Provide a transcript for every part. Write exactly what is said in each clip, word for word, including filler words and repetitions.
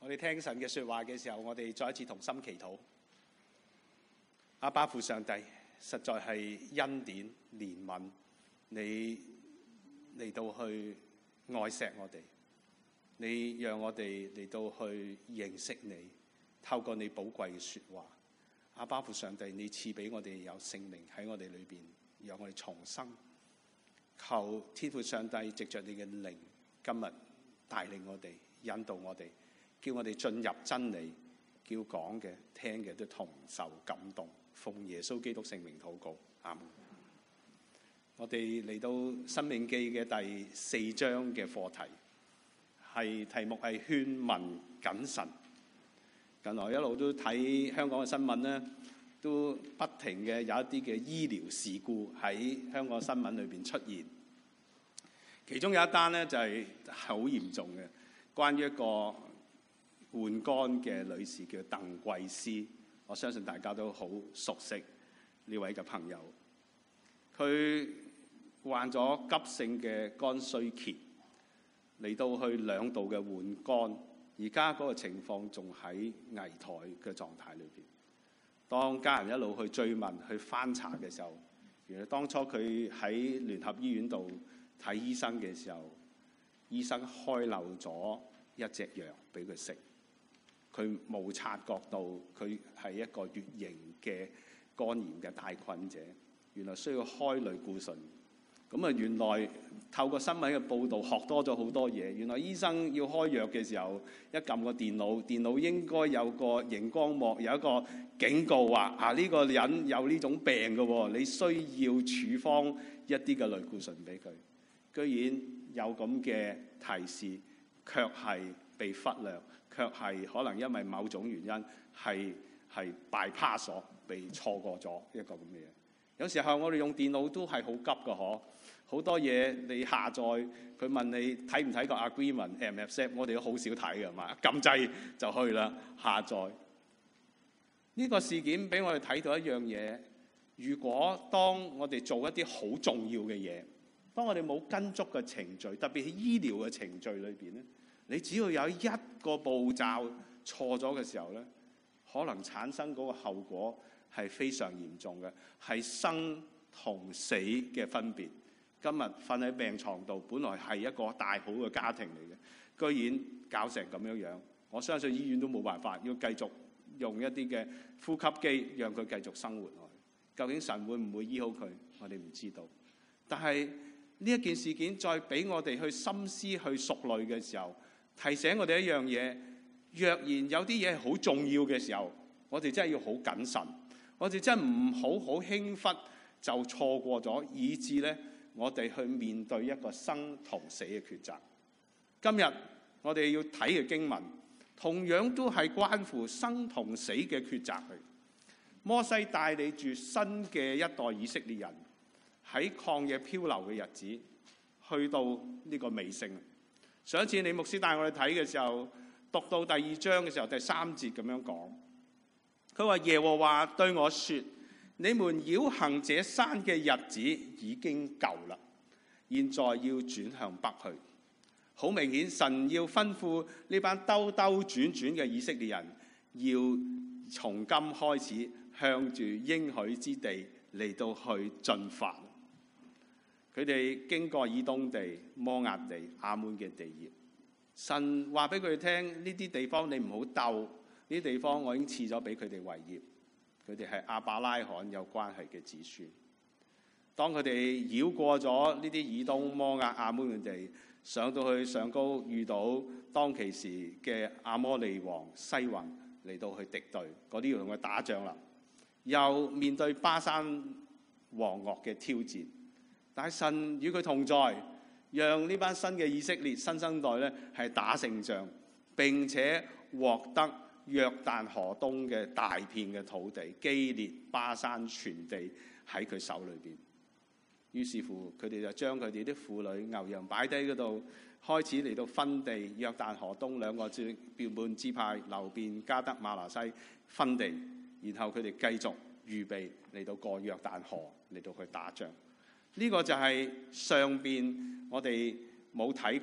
我哋聽神嘅說話嘅時候，我哋再一次同心祈禱。阿爸父上帝，實在係恩典憐憫，你嚟到去愛錫我哋，你讓我哋嚟到去認識你，透過你寶貴嘅說話。阿爸父上帝，你賜俾我哋有聖靈喺我哋裏邊，讓我哋重生。求天父上帝藉着你嘅靈，今日帶領我哋，引導我哋，叫我哋進入真理，叫講嘅聽嘅都同受感動。奉耶穌基督聖名禱告，阿門。我哋嚟到《申命記》嘅第四章嘅課題，係題目係勸民謹慎。近來一路都睇香港嘅新聞咧，都不停嘅有一啲嘅醫療事故喺香港新聞裏邊出現。其中有一單咧就係好嚴重嘅，關於一個換肝嘅女士叫鄧桂思。我相信大家都好熟悉呢位嘅朋友。佢患咗急性嘅肝衰竭，嚟到去兩度嘅換肝。而家嗰個情況仲喺危殆嘅狀態裏邊。當家人一路去追問、去翻查嘅時候，原來當初佢喺聯合醫院度睇醫生嘅時候，醫生開漏咗一隻藥俾佢食，佢冇察覺到佢係一個乙型嘅肝炎嘅帶菌者，原來需要開類固醇。咁啊，原來透過新聞嘅報導學多咗好多嘢。原來醫生要開藥嘅時候，一撳個電腦，電腦應該有個熒光幕，有一個警告話：啊，呢個人有呢種病嘅喎，你需要處方一啲嘅類固醇俾佢。居然有咁嘅提示，卻係被忽略，卻係可能因為某種原因係係 bypass 咗，被錯過咗一個咁嘅嘢。有時候我哋用電腦都係好急㗎，嗬，好多嘢你下載，佢問你睇唔睇個 agreement、M F S， 我哋都好少睇㗎嘛，撳掣就去啦，下載。呢個事件俾我哋睇到一樣嘢，如果當我哋做一啲好重要嘅嘢，當我哋冇跟足嘅程序，特別係醫療嘅程序裏邊咧，你只要有一個步驟錯咗嘅時候咧，可能產生嗰個後果係非常嚴重嘅，係生同死嘅分別。今日瞓喺病床度，本來係一個大好嘅家庭嚟嘅，居然搞成咁樣樣。我相信醫院都冇辦法，要繼續用一啲嘅呼吸機，讓佢繼續生活落去。究竟神會唔會醫好佢？我哋唔知道。但係呢一件事件再俾我哋去深思、去熟慮嘅時候，提醒我哋一樣嘢：若然有啲嘢係好重要嘅時候，我哋真係要好謹慎。我哋真係唔好好輕忽就錯過咗，以致咧我哋去面對一個生同死嘅抉擇。今日我哋要睇嘅經文，同樣都係關乎生同死嘅抉擇嚟。摩西帶領住新嘅一代以色列人喺曠野漂流嘅日子，去到呢個尾聲。上一次李牧師帶我哋睇嘅時候，讀到第二章嘅時候，第三節咁樣講。佢話耶和華對我說：你們繞行這山嘅日子已經夠啦，現在要轉向北去。好明顯，神要吩咐呢班兜兜轉轉嘅以色列人，要從今開始向住應許之地嚟到去進發。佢哋經過以東地、摩押地、亞捫嘅地業，神話俾佢哋聽：呢啲地方你唔好鬥。呢啲地方我已經賜咗俾佢哋為業，佢哋係亞伯拉罕有關係嘅子孫。當佢哋繞過咗呢啲以東、摩押、亞捫嘅地，上到去上高，遇到當其時嘅亞摩利王西宏嚟到去敵對，嗰啲要同佢打仗啦。又面對巴珊王噩嘅挑戰，但係神與佢同在，讓呢班新嘅以色列新生代咧係打勝仗，並且獲得約旦河東嘅大片嘅土地，基列、巴珊全地喺佢手裏邊。於是乎，佢哋就將佢哋啲婦女、牛羊擺低嗰度，開始嚟到分地。約旦河東兩個支標本支派，流便、迦得、瑪拿西分地，然後佢哋繼續預備嚟到過約旦河嚟到去打仗。呢、這個就係上邊我哋冇睇過，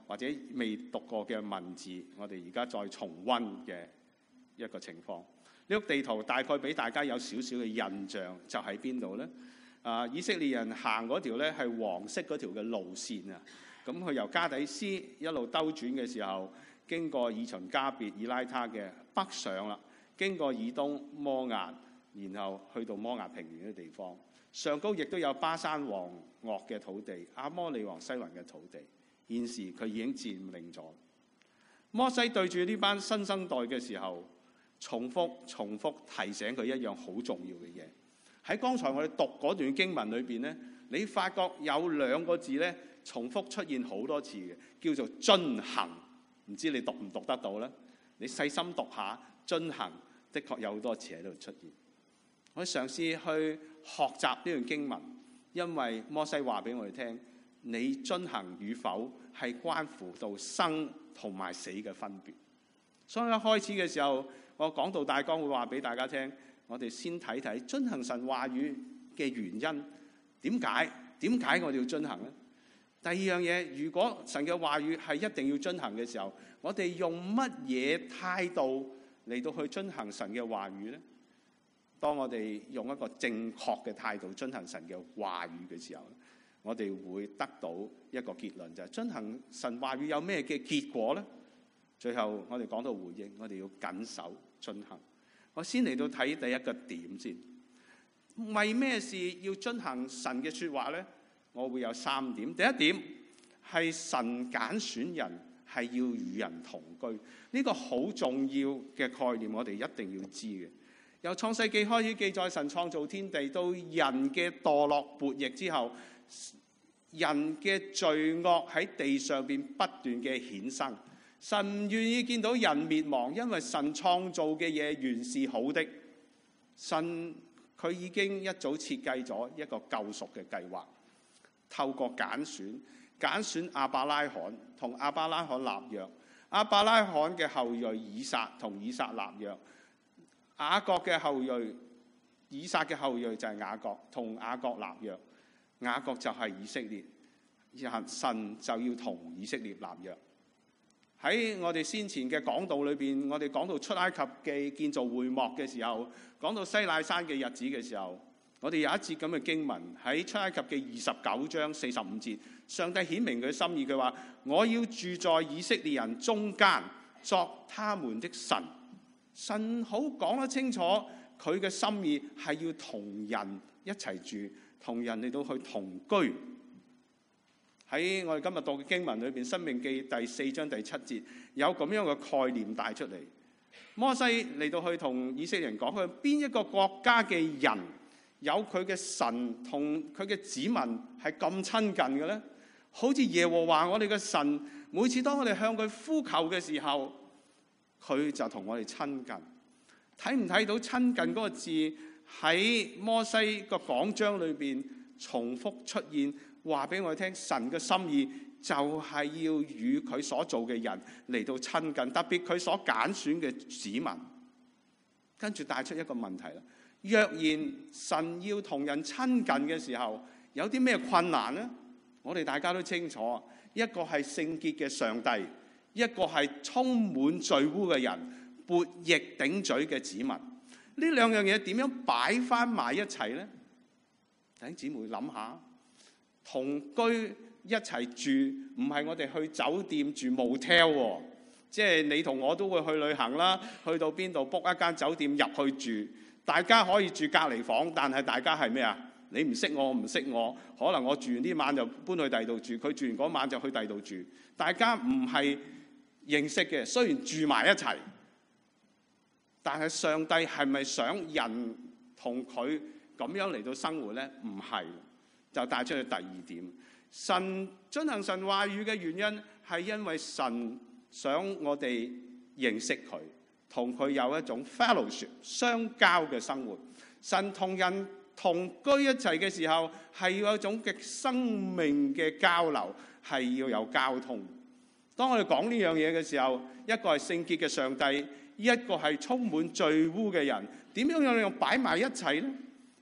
或者未讀過嘅文字，我哋而家再重溫嘅一個情況。呢幅地圖大概俾大家有少少嘅印象，就喺邊度呢？啊，以色列人行嗰條咧係黃色嗰條嘅路線啊。咁佢由加底斯一路兜轉嘅時候，經過以旬加別、以拉他嘅北上啦，經過以東摩押，然後去到摩押平原嘅地方。上高亦都有巴珊王噩嘅土地、亞摩利王西宏嘅土地。現時佢已經佔領咗。摩西對住呢班新生代嘅時候，重複重複提醒佢一樣好重要嘅嘢。喺剛才我哋讀嗰段經文裏邊咧，你發覺有兩個字咧重複出現好多次嘅，叫做遵行。唔知你讀唔讀得到咧？你細心讀下，遵行的確有好多次喺度出現。我嘗試去學習呢段經文，因為摩西話俾我哋聽，你遵行與否係關乎到生同埋死嘅分別。所以一開始嘅時候，我講道大綱會話俾大家聽，我哋先睇睇遵行神話語嘅原因。點解？點解我哋要遵行呢？第二樣嘢，如果神嘅話語係一定要遵行嘅時候，我哋用乜嘢態度嚟到去遵行神嘅話語呢？當我哋用一個正確嘅態度遵行神嘅話語嘅時候，我哋會得到一個結論，就係遵行神話語有咩嘅結果呢？最後我哋講到回應，我哋要謹守遵行。我先嚟到睇第一個點先，為咩事要遵行神嘅說話呢？我會有三點。第一點係神揀選人係要與人同居，呢個好重要嘅概念，我哋一定要知嘅。由創世記開始記載神創造天地，到人嘅墮落悖逆之後，人嘅罪惡喺地上邊不斷嘅衍生。神唔願意見到人滅亡，因為神創造嘅嘢原是好的。神佢已經一早設計咗一個救贖嘅計劃，透過揀選，揀選亞伯拉罕，同亞伯拉罕立約。亞伯拉罕嘅後裔以撒同以撒立約。雅各嘅後裔，以撒嘅後裔就係雅各，同雅各立約。雅各就係以色列，神就要同以色列立約。喺我哋先前嘅講道裏邊，我哋講到出埃及記建造會幕嘅時候，講到西奈山嘅日子嘅時候，我哋有一節咁嘅經文喺出埃及記二十九章四十五節，上帝顯明佢嘅心意，佢話：我要住在以色列人中間，作他們的神。神好講得清楚，佢嘅心意係要同人一齊住，同人嚟到去同居。喺我哋今日讀嘅經文裏邊，《申命記》第四章第七節有咁樣嘅概念帶出嚟。摩西嚟到去同以色列人講，佢邊一個國家嘅人有佢嘅神同佢嘅子民係咁親近嘅咧？好似耶和華我哋嘅神，每次當我哋向佢呼求嘅時候，佢就同我哋親近。睇唔睇到親近嗰個字喺摩西個講章裏邊重複出現，話俾我哋聽神嘅心意就係要與佢所做嘅人嚟到親近，特別佢所揀選嘅子民。跟住帶出一個問題啦，若然神要同人親近嘅時候，有啲咩困難呢？我哋大家都清楚，一個係聖潔嘅上帝，一個係充滿罪污嘅人，悖逆頂嘴嘅子民。呢兩樣嘢點樣擺翻埋一齊呢？弟兄姊妹諗下，同居一齊住，唔係我哋去酒店住 motel 喎，即係你同我都會去旅行啦，去到邊度 book 一間酒店入去住，大家可以住隔離房，但係大家係咩啊？你唔識我，我唔識我，可能我住完呢晚就搬去第二度住，佢住完嗰晚就去第二度住，大家唔係認識嘅，雖然住埋一齊，但係上帝係咪想人同佢咁樣嚟到生活呢？唔係，就帶出去第二點。神遵行神話語嘅原因係因為神想我哋認識佢，同佢有一種 fellowship 相交嘅生活。神同人同居一齊嘅時候，係要有一種嘅生命嘅交流，係要有交通。當我哋講呢樣嘢嘅時候，一個係聖潔嘅上帝，一個係充滿罪污嘅人，點樣樣樣擺埋一齊呢？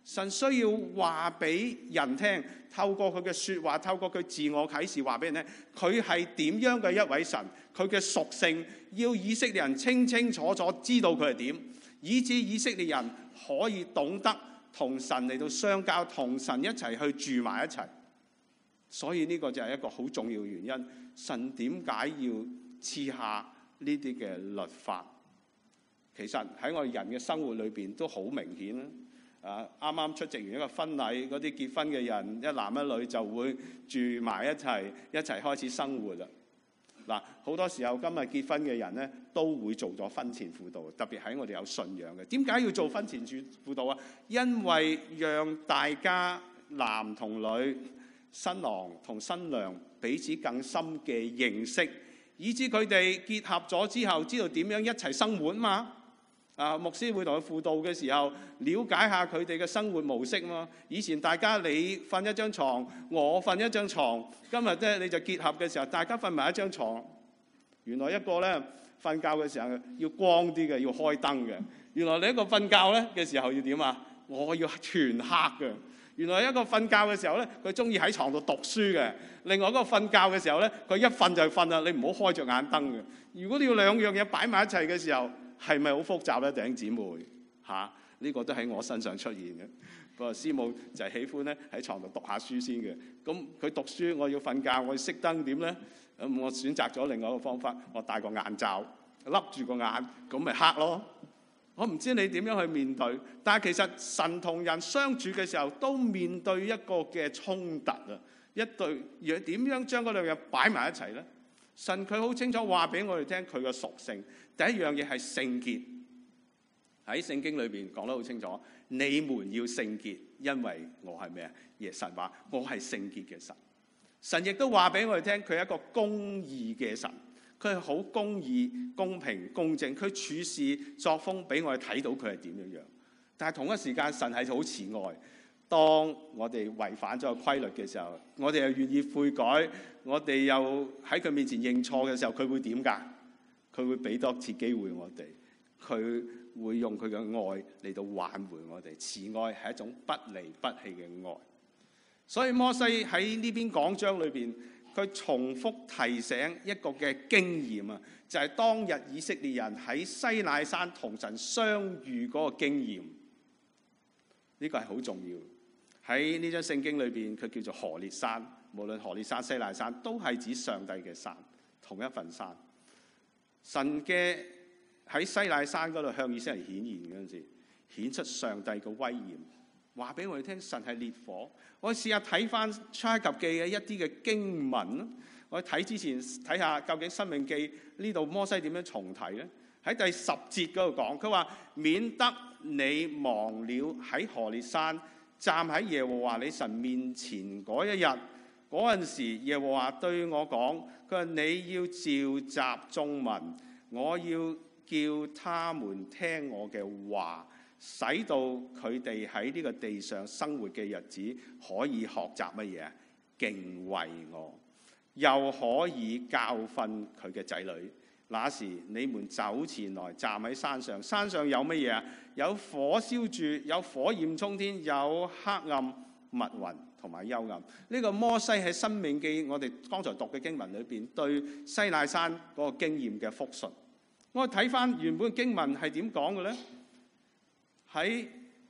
神需要話俾人聽，透過佢嘅說話，透過佢自我啟示話俾人聽，佢係點樣嘅一位神，佢嘅屬性要以色列人清清楚楚知道佢係點，以致以色列人可以懂得同神嚟到相交，同神一齊去住埋一齊。所以呢個就係一個好重要嘅原因，神點解要賜下呢啲嘅律法？其實喺我哋人嘅生活裏邊都好明顯啦。啊，啱啱出席完一個婚禮，嗰啲結婚嘅人一男一女就會住埋一齊，一齊開始生活啦。嗱，好多時候今日結婚嘅人咧都會做咗婚前輔導，特別喺我哋有信仰嘅。點解要做婚前輔導啊？因為讓大家男同女、新郎同新娘彼此更深嘅認識，以至佢哋結合咗之後知道點樣一齊生活嘛。啊，牧師會同佢輔導嘅時候，了解下佢哋嘅生活模式嘛。以前大家你瞓一張床，我瞓一張床，今日咧你就結合嘅時候，大家瞓埋一張床。原來一個咧瞓覺嘅時候要光啲嘅，要開燈嘅。原來你一個瞓覺咧嘅時候要點啊？我要全黑嘅。原來一個瞓覺嘅時候咧，佢中意喺床度讀書嘅。另外一個瞓覺嘅時候咧，佢一瞓就瞓啦，你唔好開着眼燈嘅。如果你要兩樣嘢擺埋一齊嘅時候，係咪好複雜咧？弟兄姊妹嚇，呢、這個都喺我身上出現嘅。個師母就係喜歡咧喺床度讀下書先嘅。咁佢讀書，我要瞓覺，我要熄燈點咧？咁我選擇咗另外一個方法，我戴個眼罩，笠住個眼，咁咪黑咯。我唔知你點樣去面對，但係其實神同人相處嘅時候，都面對一個嘅衝突啊！一對若點樣將嗰兩樣擺埋一齊咧？神佢好清楚話俾我哋聽佢嘅屬性。第一樣嘢係聖潔，喺聖經裏邊講得好清楚，你們要聖潔，因為我係咩啊？耶神話我係聖潔嘅神。神亦都話俾我哋聽，佢係一個公義嘅神，佢係好公義、公平、公正，佢處事作風俾我哋睇到佢係點樣樣。但係同一時間，神係好慈愛。當我哋違反咗個規律嘅時候，我哋又願意悔改，我哋又喺佢面前認錯嘅時候，佢會點㗎？佢會俾多次機會我哋，佢會用佢嘅愛嚟到挽回我哋。慈愛係一種不離不棄嘅愛。所以摩西喺呢篇講章裏邊，佢重複提醒一個嘅經驗啊，就係當日以色列人喺西乃山同神相遇嗰個經驗。呢個係好重要。喺呢張聖經裏邊，佢叫做何烈山。無論何烈山、西乃山，都係指上帝嘅山，同一份山。神嘅喺西乃山嗰度向以色列人顯現嗰陣時，顯出上帝嘅威嚴，話俾我哋聽神係烈火。我試下睇翻出埃及記嘅一啲嘅經文。我睇之前睇下究竟申命記呢度摩西點樣重提咧？喺第十節嗰度講，佢話免得你忘了喺何烈山站喺耶和華你神面前嗰一日，嗰陣時耶和華對我講，佢話你要召集眾民，我要叫他們聽我嘅話，使到佢哋喺呢個地上生活嘅日子可以學習乜嘢？敬畏我，又可以教訓佢嘅仔女。那時你們走前來，站喺山上，山上有乜嘢啊？有火燒住，有火焰衝天，有黑暗密雲同埋幽暗。呢個摩西喺申命記我哋剛才讀嘅經文裏邊對西乃山嗰個經驗嘅復述。我睇翻原本嘅經文係點講嘅咧？喺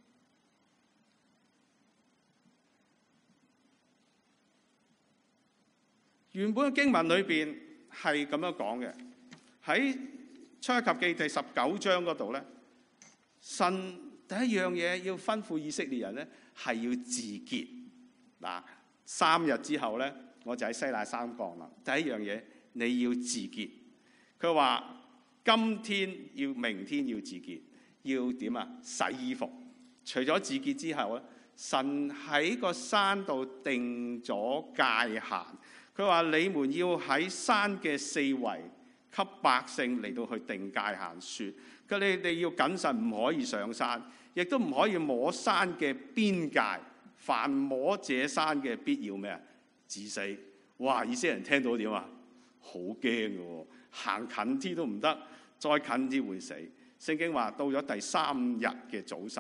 原本嘅經文裏邊係咁樣講嘅。喺出埃及記第十九章嗰度咧，神第一樣嘢要吩咐以色列人咧係要自潔。嗱，三日之後咧，我就喺西乃山降臨。第一樣嘢你要自潔。佢話今天要，明天要自潔，要點啊？洗衣服。除咗自潔之後咧，神喺個山度定咗界限。佢話你們要喺山嘅四圍給百姓嚟到去定界限，說佢你哋要謹慎，唔可以上山，亦都唔可以摸山嘅邊界。凡摸這山嘅，必要咩啊？治死。哇！以色列人聽到點啊？好驚嘅喎，行近啲都唔得，再近啲會死。聖經話到咗第三日嘅早晨，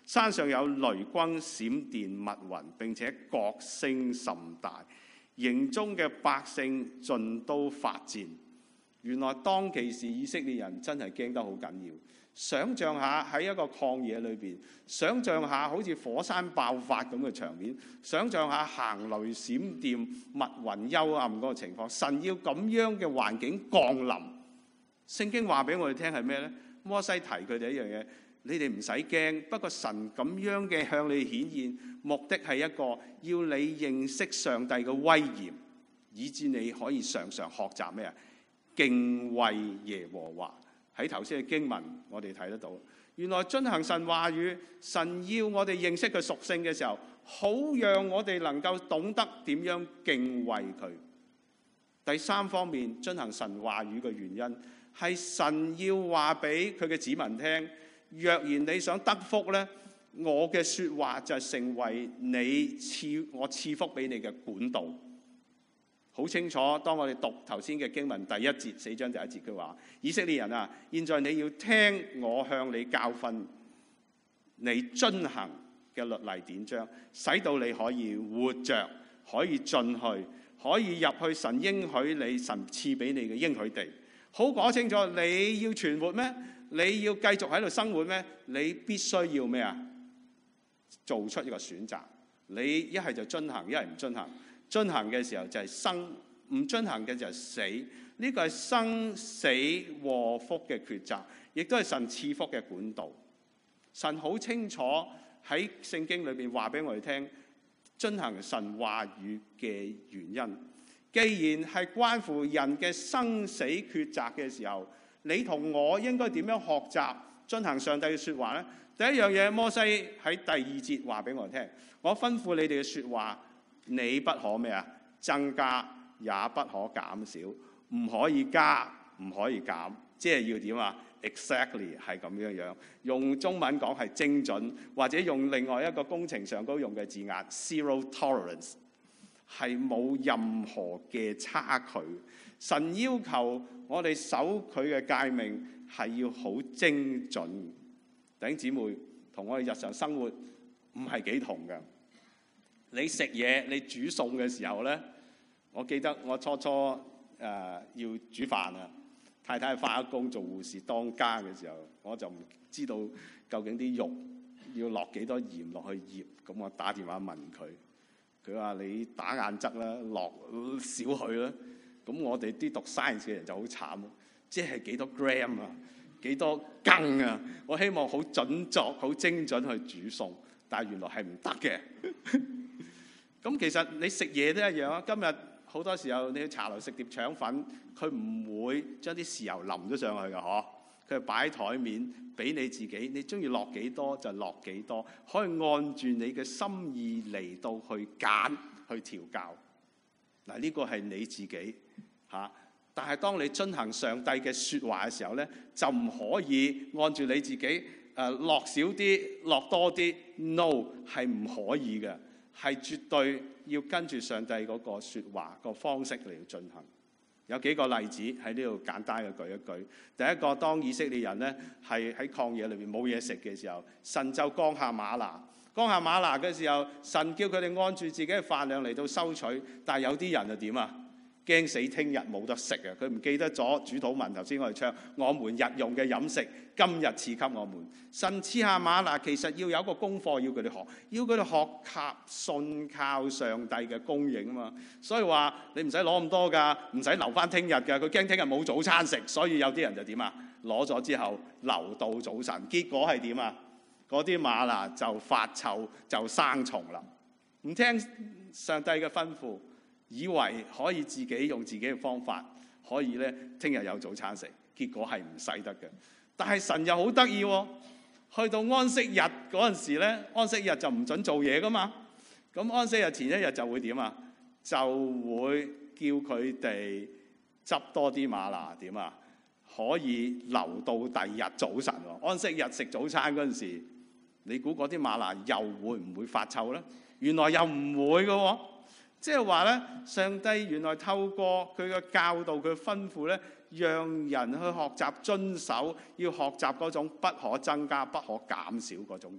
山上有雷轟、閃電、密雲，並且角聲甚大，營中嘅百姓盡都發顫。原來當其時以色列人真係驚得好緊要。想像下喺一個曠野裏邊，想像下好似火山爆發咁嘅場面，想像下行雷閃電、密雲幽暗嗰個情況，神要咁樣嘅環境降臨。聖經話俾我哋聽係咩呢？摩西提佢哋一樣嘢，你哋唔使驚，不過神咁樣嘅向你顯現，目的係一個要你認識上帝嘅威嚴，以致你可以常常學習咩啊？敬畏耶和華。喺頭先嘅經文，我哋睇得到，原來遵行神話語，神要我哋認識佢屬性嘅時候，好讓我哋能夠懂得點樣敬畏佢。第三方面，遵行神話語嘅原因係神要話俾佢嘅子民聽，若然你想得福呢，我嘅說話就成為你賜我賜福俾你嘅管道。好清楚，當我哋讀頭先嘅經文第一節，四章第一節，佢話：以色列人啊，現在你要聽我向你教訓你遵行嘅律例典章，使到你可以活着，可以進去，可以入去神應許你、神賜俾你嘅應許地。好講清楚，你要存活咩？你要繼續喺度生活咩？你必須要咩啊？做出一個選擇。你一係就遵行，一係唔遵行。遵行嘅時候就係生，唔遵行嘅就係死。呢個係生死禍福嘅抉擇，亦都係神賜福嘅管道。神好清楚喺聖經裏邊話俾我哋聽，遵行神話語嘅原因。既然係關乎人嘅生死抉擇嘅時候，你同我應該點樣學習遵行上帝嘅說話呢？第一樣嘢，摩西喺第二節話俾我哋聽，我吩咐你哋嘅說話，你不可咩啊？增加，也不可減少，唔可以加，唔可以減，即係要點啊 ？Exactly 係咁樣樣。用中文講係精準，或者用另外一個工程上高用嘅字眼 zero tolerance， 係冇任何嘅差距。神要求我哋守佢嘅誡命係要好精準。弟兄姊妹，同我哋日常生活唔係幾同嘅。你食嘢，你煮餸嘅時候呢，我記得我初初誒、呃、要煮飯啊，太太返咗工做護士當家嘅時候，我就唔知道究竟啲肉要落幾多鹽落去醃，咁我打電話問佢，佢話你打眼側啦，落少許啦。咁我哋啲讀 science 嘅人就好慘，即係幾多 gram 啊，幾多羹啊，我希望好準確、好精準去煮餸，但係原來係唔得嘅。咁其實你食嘢都一樣啊！今日好多時候你去茶樓食碟腸粉，佢唔會將啲豉油淋咗上去嘅，嗬？佢係擺喺台面俾你自己，你中意落幾多就落幾多，可以按住你嘅心意嚟到去揀去調教。嗱，呢個係你自己嚇，但係當你遵行上帝嘅説話嘅時候咧，就唔可以按住你自己誒、呃、落少啲落多啲 ，no 係唔可以嘅。係絕對要跟住上帝嗰個説話個方式嚟進行。有幾個例子喺呢度簡單嘅舉一舉。第一個，當以色列人呢係喺曠野裏面冇嘢食嘅時候，神就降下嗎哪。降下嗎哪嘅時候，神叫佢哋按住自己嘅飯量嚟到收取。但係有啲人就點啊？驚死聽日冇得食啊！佢唔記得咗主禱文頭先我哋唱，我們日用嘅飲食今日賜給我們。神賜下嗎哪，其實要有一個功課要佢哋學，要佢哋學習信靠上帝嘅供應啊嘛。所以話你唔使攞咁多㗎，唔使留翻聽日㗎。佢驚聽日冇早餐食，所以有啲人就點啊？攞咗之後留到早晨，結果係點啊？嗰啲嗎哪就發臭就生蟲啦。唔聽上帝嘅吩咐，以為可以自己用自己嘅方法，可以咧聽日有早餐食，結果係唔使得嘅。但係神又好得意喎，去到安息日嗰陣時咧，安息日就唔準做嘢噶嘛。咁安息日前一日就會點啊？就會叫佢哋執多啲嗎哪點啊？可以留到第二日早晨喎。安息日食早餐嗰陣時，你估嗰啲嗎哪又會唔會發臭咧？原來又唔會嘅喎。即係話咧，上帝原來透過佢嘅教導、佢吩咐咧，讓人去學習遵守，要學習嗰種不可增加、不可減少嗰種嘅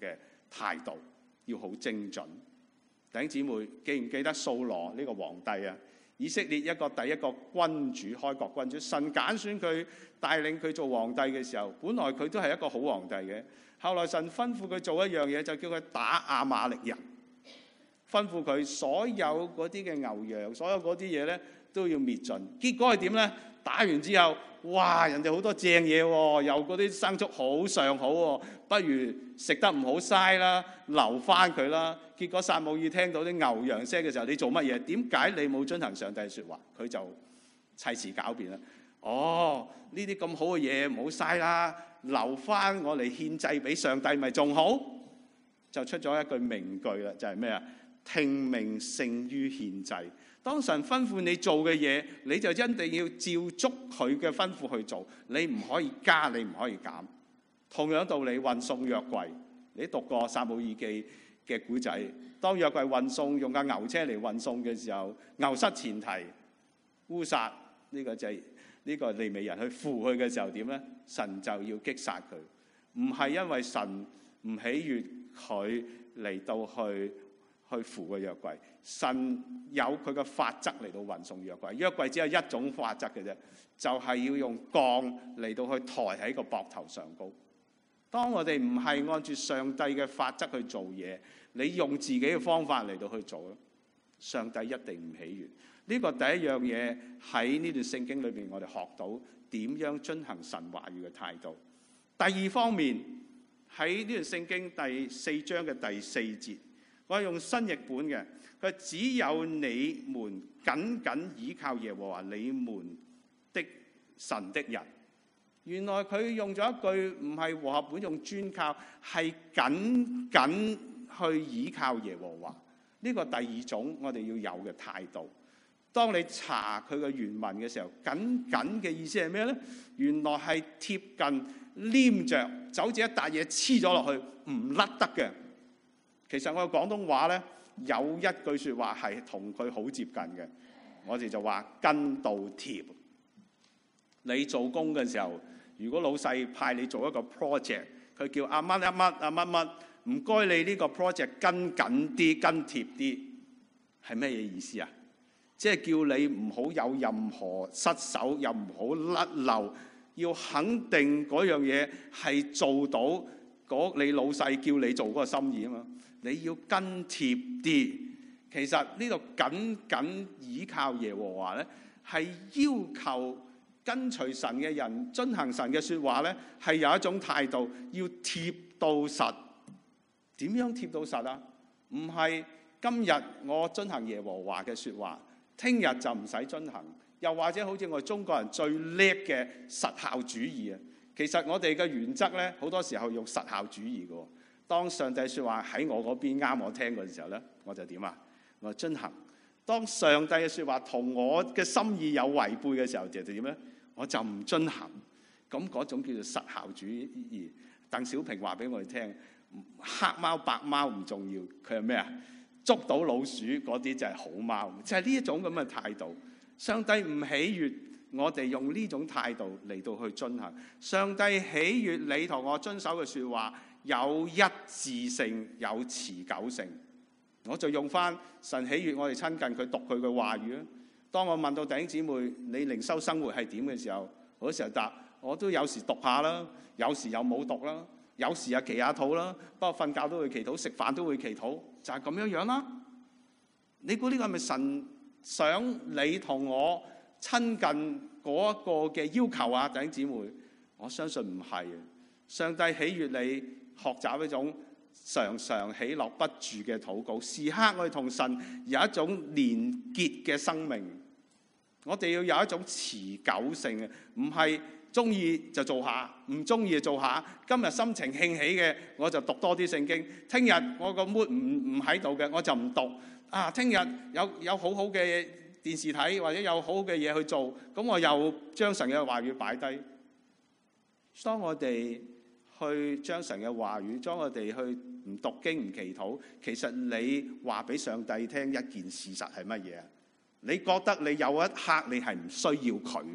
態度要好精準。弟兄姊妹，記唔記得掃羅呢個皇帝啊？以色列一個第一個君主，開國君主，神揀選佢帶領佢做皇帝嘅時候，本來佢都係一個好皇帝嘅。後來神吩咐佢做一樣嘢，就叫佢打亞瑪力人，吩咐佢所有嗰啲嘅牛羊，所有嗰啲嘢咧都要滅盡。結果係點咧？打完之後，哇！人哋好多正嘢喎，又嗰啲牲畜好上好喎，不如食得唔好嘥啦，留翻佢啦。結果撒母耳聽到啲牛羊聲嘅時候，你做乜嘢？點解你冇遵行上帝嘅説話？佢就砌詞狡辯啦。哦，呢啲咁好嘅嘢唔好嘥啦，留翻我嚟獻祭俾上帝咪仲好？就出咗一句名句啦，就係咩啊？聽命勝於獻祭。當神吩咐你做嘅嘢，你就一定要照足佢嘅吩咐去做，你唔可以加，你唔可以減。同樣道理，運送約櫃，你讀過撒母耳記嘅古仔，當約櫃運送用架牛車嚟運送嘅時候，牛失前蹄，烏撒呢個就係呢個利未人去扶佢嘅時候點咧？神就要擊殺佢，唔係因為神唔喜悅佢嚟到去去扶個約櫃。神有佢嘅法則嚟到運送約櫃，約櫃只有一種法則嘅啫，就係要用槓嚟到去抬喺個膊頭上高。當我哋唔係按住上帝嘅法則去做嘢，你用自己嘅方法嚟到去做，上帝一定唔喜悅。呢個第一樣嘢喺呢段聖經裏邊，我哋學到點樣遵行神話語嘅態度。第二方面喺呢段聖經第四章嘅第四節，我係用新譯本嘅。佢只有你們緊緊倚靠耶和華你們的神的人。原來佢用咗一句唔係和合本用專靠，係緊緊去倚靠耶和華。呢個第二種我哋要有嘅態度。當你查佢嘅原文嘅時候，緊緊嘅意思係咩呢？原來係貼近黏着，就好似一笪嘢黐咗落去唔甩得嘅。其實我嘅廣東話呢，有一句説話係同佢好接近嘅，我哋就話跟到貼。你做工嘅時候，如果老細派你做一個 project， 佢叫阿乜阿乜阿乜乜，唔該你呢個 project 跟緊啲、跟貼啲，係咩嘢意思啊？即係叫你唔好有任何失手，又唔好甩漏，要肯定嗰樣嘢係做到嗰你老細叫你做嗰個心意啊嘛。你要跟貼啲。其實呢度緊緊倚靠耶和華咧，係要求跟隨神嘅人遵行神嘅説話咧，係有一種態度，要貼到實。點樣貼到實啊？唔係今日我遵行耶和華嘅説話，聽日就唔使遵行。又或者好似我哋中國人最叻嘅實效主義啊！其實我哋嘅原則咧，好多時候用實效主義嘅。當上帝説話喺我嗰邊啱我聽嘅時候咧，我就點啊？我遵行。當上帝嘅説話同我嘅心意有違背嘅時候，就點咧？我就唔遵行。咁嗰種叫做實效主義。鄧小平話俾我哋聽：黑貓白貓唔重要，佢係咩啊？捉到老鼠嗰啲就係好貓，就係呢一種咁嘅態度。上帝唔喜悅我哋用呢種態度嚟到去遵行。上帝喜悅你同我遵守嘅説話有一致性，有持久性。我就用翻神喜悅我哋親近佢讀佢嘅話語啦。當我問到弟兄姊妹你靈修生活係點嘅時候，好多時候答我都有時讀下啦，有時又冇讀啦，有時又祈下禱啦，不過瞓覺都會祈禱，食飯都會祈禱，就係咁樣樣啦。你估呢個係咪神想你同我親近嗰一個嘅要求啊？弟兄姊妹，我相信唔係。上帝喜悅你學習一種常常喜樂不住嘅禱告，時刻我哋同神有一種連結嘅生命。我哋要有一種持久性嘅，唔係中意就做下，唔中意就做下。今日心情興起嘅，我就讀多啲聖經；聽日我個 mood 唔唔喺度嘅，我就唔讀。啊，聽日有有好好嘅電視睇，或者有好好嘅嘢去做，咁我又將神嘅話語擺低。當我哋去將神嘅話語，當我哋去唔讀經唔祈禱，其實你話俾上帝聽一件事實係乜嘢啊？你覺得你有一刻你係唔需要佢嘅，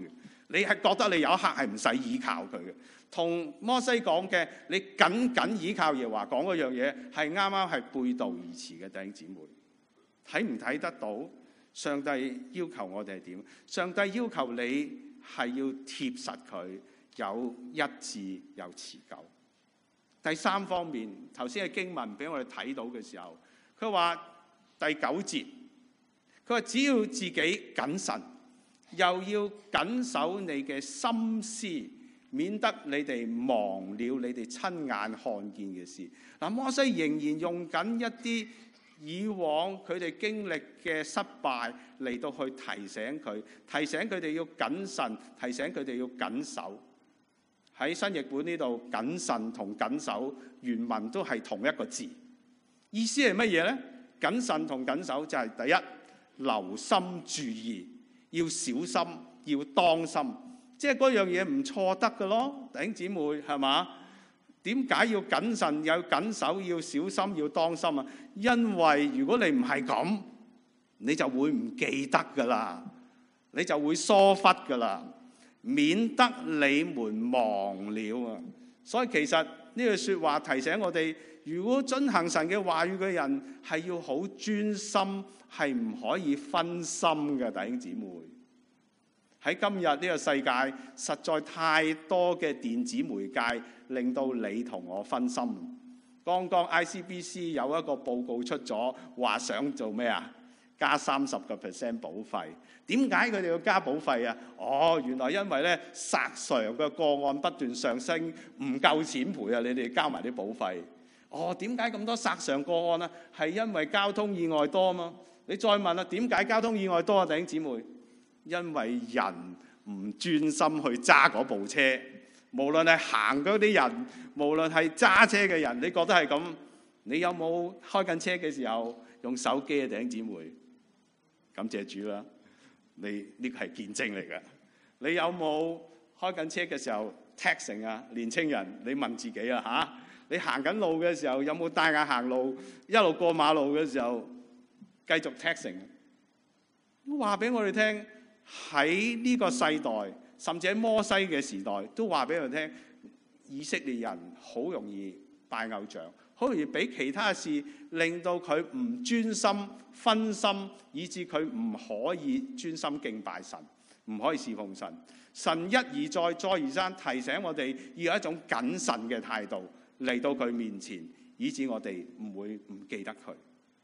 你係覺得你有一刻係唔使依靠佢嘅。同摩西講嘅你緊緊依靠耶和華講嗰樣嘢係啱啱係背道而馳嘅。弟兄姊妹，睇唔睇得到上帝要求我哋係點？上帝要求你係要貼實佢，有一致又持久。第三方面，頭先嘅經文俾我哋睇到嘅時候，佢話第九節，佢話只要自己謹慎，又要謹守你嘅心思，免得你哋忘了你哋親眼看見嘅事。嗱，摩西仍然用緊一啲以往佢哋經歷嘅失敗嚟到去提醒佢，提醒佢哋要謹慎，提醒佢哋要謹守。喺新譯本呢度，謹慎同謹守原文都係同一個字，意思係乜嘢呢？謹慎同謹守就係第一，留心注意，要小心，要當心，即係嗰樣嘢唔錯得嘅咯。弟兄姊妹係嘛？點解要謹慎、有謹守、要小心、要當心啊？因為如果你唔係咁，你就會唔記得噶啦，你就會疏忽噶啦。免得你們忘了啊！所以其實呢句說話提醒我哋，如果遵行神嘅話語嘅人係要好專心，係唔可以分心嘅。弟兄姊妹，喺今日呢個世界實在太多嘅電子媒介令到你同我分心。剛剛 I C B C 有一個報告出咗，話想做咩啊？加三十個 percent 保費。點解佢哋要加保費啊？哦，原來因為咧索償嘅個案不斷上升，唔夠錢賠啊！你哋交埋啲保費。哦，點解咁多索償個案啊？係因為交通意外多啊嘛。你再問啊，點解交通意外多啊？弟兄姊妹，因為人唔專心去揸嗰部車，無論係行嗰啲人，無論係揸車嘅人，你覺得係咁？你有冇開緊車嘅時候用手機啊？弟兄姊妹，感謝主啦！你呢個係見證嚟嘅。你有冇開緊車嘅時候 texting 啊？年青人，你問自己啊嚇！你行緊路嘅時候有冇帶眼行路？一路過馬路嘅時候繼續 texting。話俾我哋聽，喺呢個世代，甚至喺摩西嘅時代，都話俾我哋聽，以色列人好容易拜偶像，好容易俾其他事令到佢唔專心、分心，以致佢唔可以專心敬拜神，唔可以侍奉神。神一而再、再而三提醒我哋要有一種謹慎嘅態度嚟到佢面前，以致我哋唔會唔記得佢。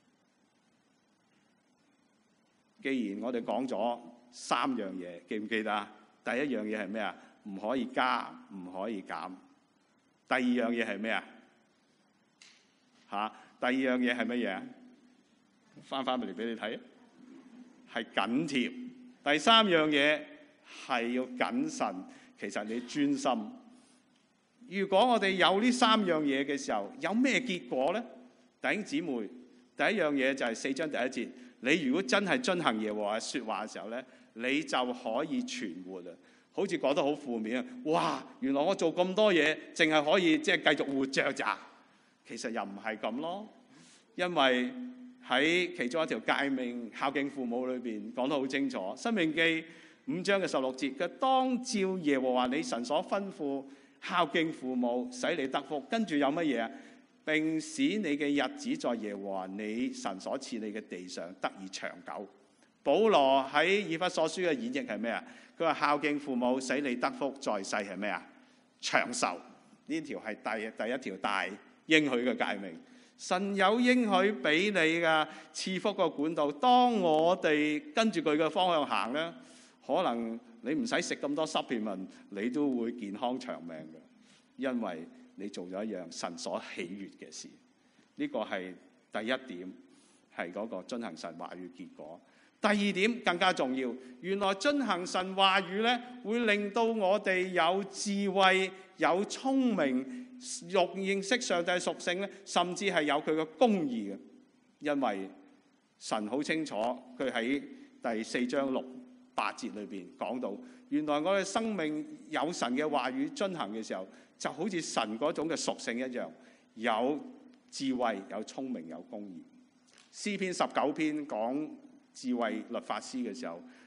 既然我哋講咗三樣嘢，記唔記得啊？第一樣嘢係咩啊？唔可以加，唔可以減。第二樣嘢係咩啊？嚇！第二樣嘢係乜嘢？翻翻嚟俾你睇，係緊貼。第三樣嘢係要謹慎。其實你專心。如果我哋有呢三樣嘢嘅時候，有咩結果呢？弟兄姊妹，第一樣嘢就係四章第一節。你如果真係遵行耶和華嘅説話嘅時候咧，你就可以存活啊！好似講得好負面啊！哇！原來我做咁多嘢，淨係可以即係繼續活着咋？其實又唔係咁咯，因為喺其中一條誡命孝敬父母裏邊講得好清楚，《申命記》五章嘅十六節，佢當照耶和華你神所吩咐孝敬父母，使你得福。跟住有乜嘢啊？並使你嘅日子在耶和華你神所賜你嘅地上得以長久。保羅喺以弗所書嘅演繹係咩啊？佢話孝敬父母使你得福，在世係咩啊？長壽。呢條係第第一條大應許嘅誡命。神有應許俾你嘅賜福個管道。當我哋跟住佢嘅方向行咧，可能你唔使食咁多 supplement，你都會健康長命嘅，因為你做咗一樣神所喜悅嘅事。呢個係第一點，係嗰個遵行神話語結果。第二點更加重要，原來遵行神話語咧，會令到我哋有智慧、有聰明，欲認識上帝屬性咧，甚至係有佢嘅公義嘅。因為神好清楚，佢喺第四章六八節裏邊講到，原來我哋生命有神嘅話語遵行嘅時候，就好似神嗰種嘅屬性一樣，有智慧、有聰明、有公義。詩篇十九篇講智慧律法師嘅時候，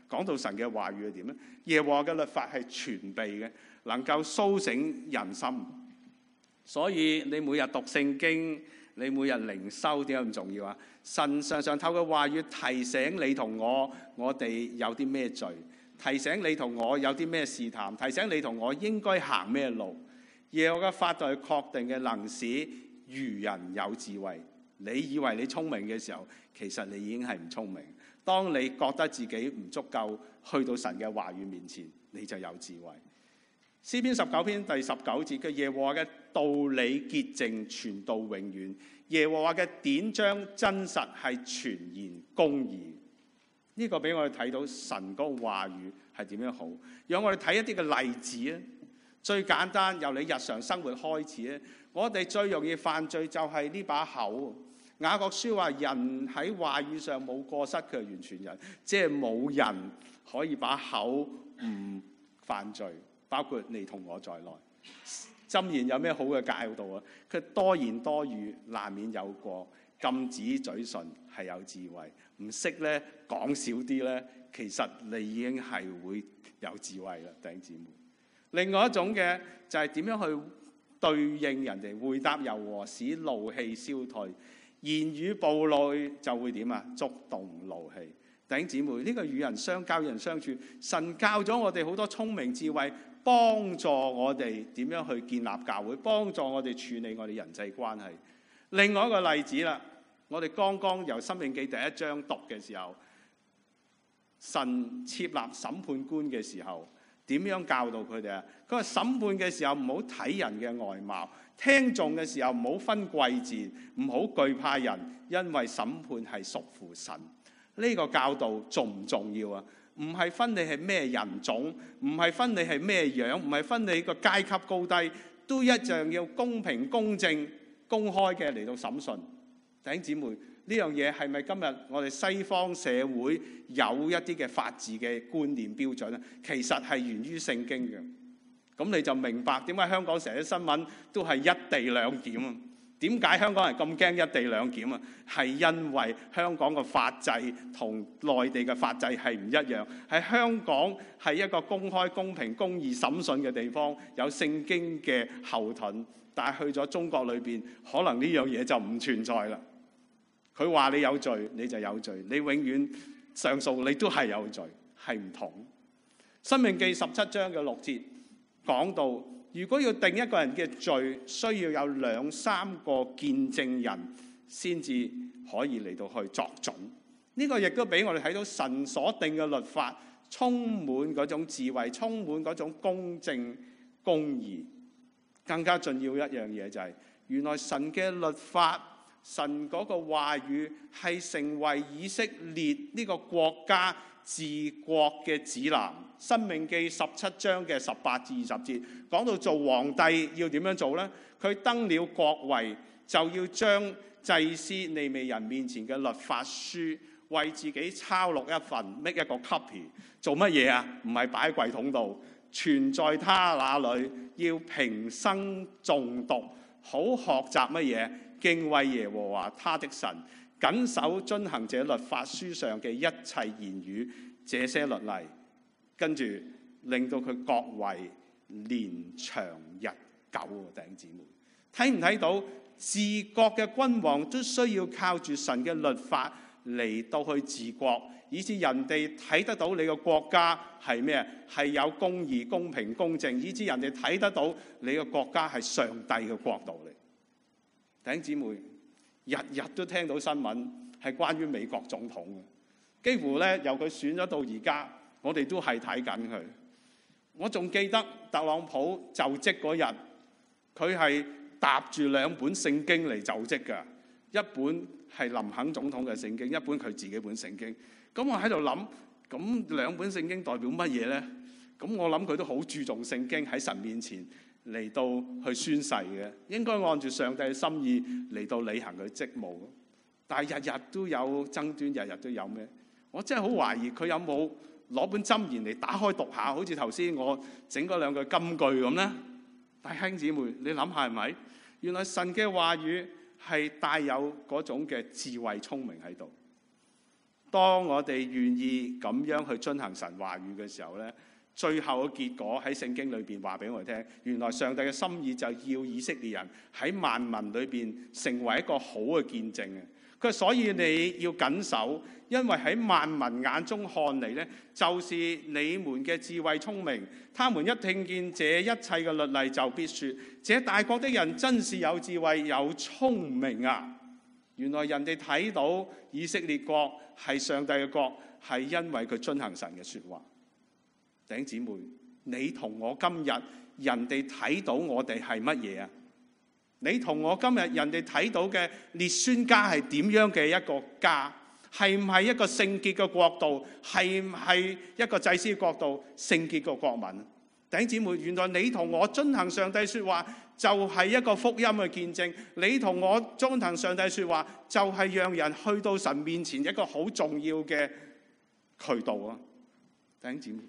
講到神嘅話語係點咧？耶和華嘅律法係全備嘅，能夠甦醒人心。所以你每日讀聖經，你每日靈修點解咁重要啊？神常常透過話語提醒你同我，我哋有啲咩罪，提醒你同我有啲咩試探，提醒你同我應該行咩路。耶和華嘅法度係確定嘅，能使愚人有智慧。你以為你聰明嘅時候，其實你已經係唔聰明。當你覺得自己唔足夠，去到神嘅話語面前，你就有智慧。詩篇十九篇第十九節嘅耶和華嘅道理潔淨，傳到永遠。耶和華嘅典章真實，係全然公義。呢、這個俾我哋睇到神嗰個話語係點樣好。讓我哋睇一啲嘅例子啊！最簡單，由你日常生活開始咧，我哋最容易犯罪就係呢把口。雅各書話：人喺話語上冇過失，佢係完全人，即係冇人可以把口唔犯罪。包括你同我在內，箴言有咩好嘅教導啊？佢多言多語，難免有過；禁止嘴唇係有智慧。唔識咧講少啲咧，其實你已經係會有智慧啦，弟兄姊妹。另外一種嘅就係點樣去對應人哋，回答柔和，使怒氣消退；言語暴戾就會點啊？觸動怒氣。弟兄姊妹，呢、這個與人相交、與人相處，神教咗我哋好多聰明智慧，幫助我哋點樣去建立教會，幫助我哋處理我哋人際關係。另外一個例子啦，我哋剛剛由《申命記》第一章讀嘅時候，神設立審判官嘅時候，點樣教導佢哋啊？佢話審判嘅時候唔好睇人嘅外貌，聽訟嘅時候唔好分貴賤，唔好懼怕人，因為審判係屬乎神。呢個教導重唔重要啊？唔係分你係咩人種，唔係分你係咩樣，唔係分你個階級高低，都一樣要公平、公正、公開嘅嚟到審訊。弟兄姊妹，呢樣嘢係咪今日我哋西方社會有一啲嘅法治嘅觀念標準咧？其實係源於聖經嘅。咁你就明白點解香港成日啲新聞都係一地兩檢啊？點解香港人咁驚一地兩檢啊？係因為香港嘅法制同內地嘅法制係唔一樣。喺香港係一個公開、公平、公義審訊嘅地方，有聖經嘅後盾。但係去咗中國裏邊，可能呢樣嘢就唔存在啦。佢話你有罪，你就有罪；你永遠上訴，你都係有罪，係唔同。申命記十七章嘅六節講到，如果要定一個人嘅罪，需要有兩三個見證人先至可以嚟到去作準。呢、這個亦都俾我哋睇到神所定嘅律法充滿嗰種智慧，充滿嗰種公正公義。更加重要一樣嘢就係、是，原來神嘅律法，神嗰個話語係成為以色列呢個國家治國嘅指南。申命記十七章嘅十八至二十節講到做皇帝要點樣做呢？佢登了國位，就要將祭司利未人面前嘅律法書為自己抄錄一份 make 一個 copy。 做乜嘢啊？唔係擺喺櫃桶度，存在他那裏，要平生誦讀，好學習乜嘢？敬畏耶和華他的神，謹守遵行這律法書上嘅一切言語，這些律例，跟住令到佢國位年長日久。弟兄姊妹，睇唔睇到治國嘅君王都需要靠住神嘅律法嚟到去治國，以致人哋睇得到你個國家係咩？係有公義、公平、公正，以致人哋睇得到你個國家係上帝嘅國度嚟。弟兄姊妹，日日都聽到新聞係關於美國總統嘅，幾乎咧由佢選咗到而家，我哋都係睇緊佢。我仲記得特朗普就職嗰日，佢係搭住兩本聖經嚟就職㗎，一本係林肯總統嘅聖經，一本佢自己本聖經。咁我喺度諗，咁兩本聖經代表乜嘢呢？咁我諗佢都好注重聖經喺神面前嚟到去宣誓嘅，應該按住上帝嘅心意嚟到履行佢職務。但係日日都有爭端，日日都有咩？我真係好懷疑佢有冇攞本箴言嚟打開讀下，好似頭先我整嗰兩句金句咁呢？弟兄姊妹，你諗下係咪？原來神嘅話語係帶有嗰種嘅智慧聰明喺度。 當我哋願意咁樣去遵行神話語嘅時候咧，最後嘅結果喺聖經裏邊話俾我哋聽，原來上帝嘅心意就要以色列人喺萬民裏邊成為一個好嘅見證嘅。佢話所以你要謹守，因為喺萬民眼中看嚟咧，就是你們嘅智慧聰明。他們一聽見這一切嘅律例，就必說：這大國的人真是有智慧有聰明啊！原來人哋睇到以色列國係上帝嘅國，係因為佢遵行神嘅說話。弟兄姊妹，你同我今日人哋睇到我哋係乜嘢啊？你同我今日人哋睇到嘅列孫家係點樣嘅一個家？係唔係一個聖潔嘅國度？係唔係一個祭司嘅國度？聖潔嘅國民？弟兄姊妹，原來你同我遵行上帝說話就係一個福音嘅見證。你同我遵行上帝說話就係讓人去到神面前一個好重要嘅渠道啊！弟兄姊妹，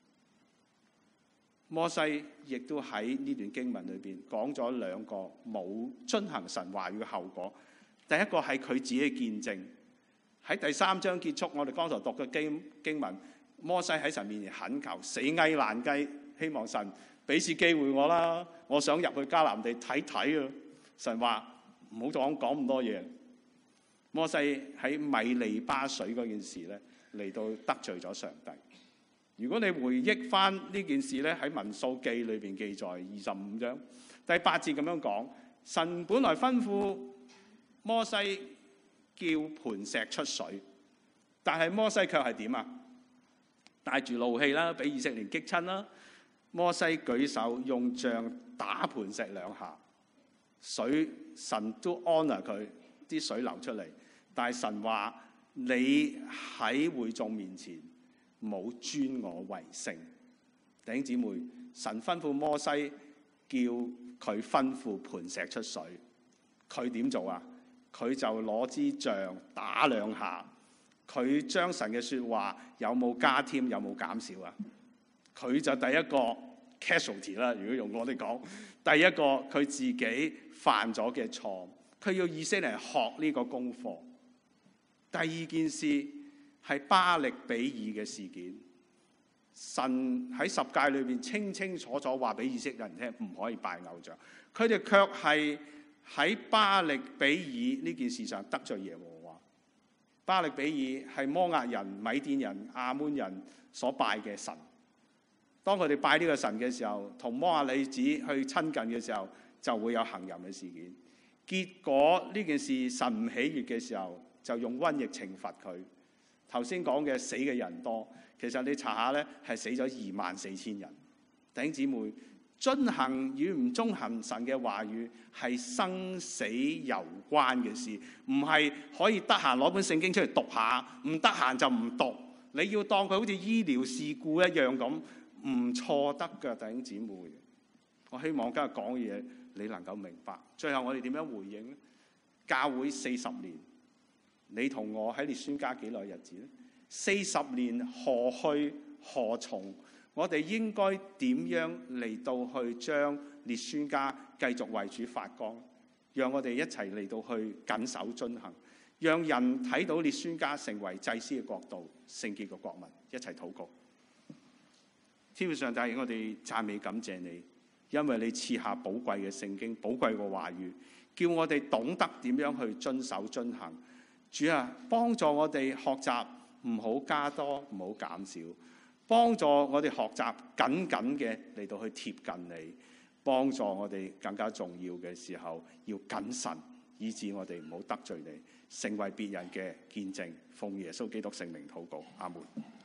摩西亦都喺呢段經文裏邊講咗兩個冇遵行神話語嘅後果。第一個係佢自己嘅見證。喺第三章結束，我哋剛才讀嘅經經文，摩西喺神面前懇求，死翳爛雞，希望神俾次機會我啦，我想入去迦南地睇睇啊！神話唔好講講咁多嘢。摩西喺米利巴水嗰件事咧，嚟到得罪咗上帝。如果你回憶翻呢件事咧，喺民數記裏邊記載二十五章第八節咁樣講，神本來吩咐摩西叫磐石出水，但係摩西卻係點啊？帶住怒氣啦，俾以色列激親啦。摩西舉手用杖打磐石兩下，水神都 honor 佢，啲水流出嚟。但係神話你喺會眾面前冇尊我為聖。弟兄姊妹，神吩咐摩西叫佢吩咐磐石出水，佢點做啊？佢就攞支杖打兩下。佢將神嘅說話有冇加添，有冇減少啊？佢就第一個 casualty 啦。如果用我哋講，第一個佢自己犯咗嘅錯，佢要以色列人學呢個功課。第二件事係巴力比爾嘅事件。神喺十誡裏邊清清楚楚話俾以色列人聽，唔可以拜偶像。佢哋卻係喺巴力比爾呢件事上得罪耶和華。巴力比爾係摩押人、米甸人、亞捫人所拜嘅神。當佢哋拜呢個神嘅時候，同摩押女子去親近嘅時候，就會有行淫嘅事件。結果呢件事神唔喜悅嘅時候，就用瘟疫懲罰佢。頭先講嘅死嘅人多，其實你查下咧，係死咗二萬四千人。弟兄姊妹，遵行與唔遵行神嘅話語係生死攸關嘅事，唔係可以得閒攞本聖經出嚟讀下，唔得閒就唔讀。你要當佢好似醫療事故一樣咁，唔錯得㗎，弟兄姊妹。我希望今日講嘅嘢你能夠明白。最後我哋點樣回應呢？教會四十年，你同我喺列孫家幾耐日子呢？四十年何去何從？我哋應該點樣嚟到去將列孫家繼續為主發光？讓我哋一齊嚟到去謹守遵行，讓人睇到列孫家成為祭司嘅國度、聖潔嘅國民。一齊禱告。天父上帝，我哋讚美感謝你，因為你賜下寶貴嘅聖經、寶貴嘅話語，叫我哋懂得點樣去遵守遵行。主啊，幫助我哋學習，唔好加多，唔好減少。幫助我哋學習緊緊嘅嚟到去貼近你，幫助我哋更加重要嘅時候要謹慎，以致我哋唔好得罪你，成為別人嘅見證。奉耶穌基督聖名禱告，阿門。